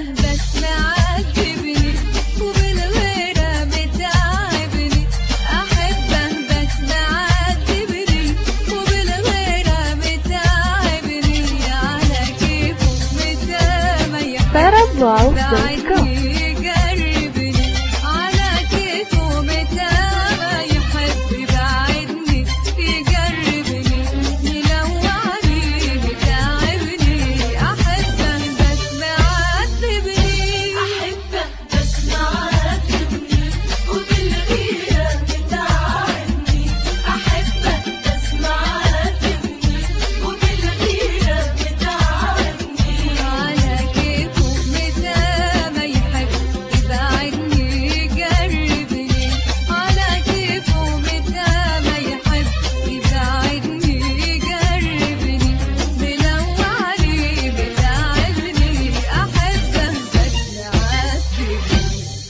بس معذبني وبالغيرة بتعبني، أحبه بس معذبني وبالغيرة بتعبني، على كيفه متى ما يحب بعدني يقربني، على كيفه متى ما يحب بعدني يقربني، ملوعني بتعبني، أحبه بس معذبني وبالغيرة بتعبني، أحبه بس معذبني وبالغيرة بتعبني، على كيفه متى ما يحب يبعدني يقربني، على كيفه متى ما يحب يبعدني يقربني، ملوعني بتعبني، أحبه بس معذبني.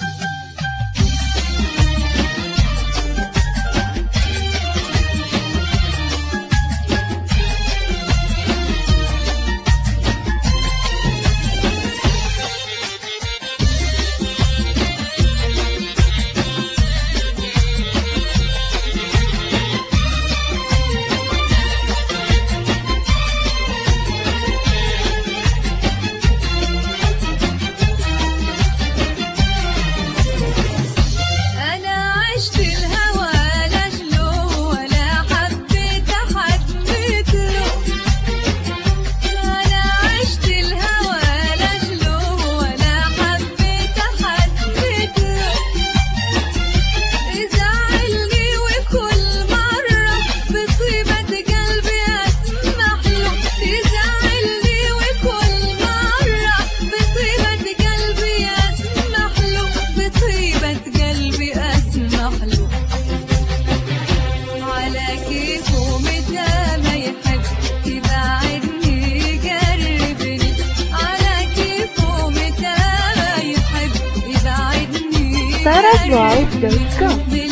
أنا عشت الهوى لأجله ولا حبيت أحد مثله، أنا عشت الهوى لأجله ولا حبيت أحد مثله، يزعلني وكل مرة بطيبة قلبي أسمح له، يزعلني وكل مرة بطيبة قلبي أسمح له، بطيبة قلبي أسمح له، على كيفه متى ما يحب يبعدني يقربني، على كيفه متى ما يحب يبعدني يقربني.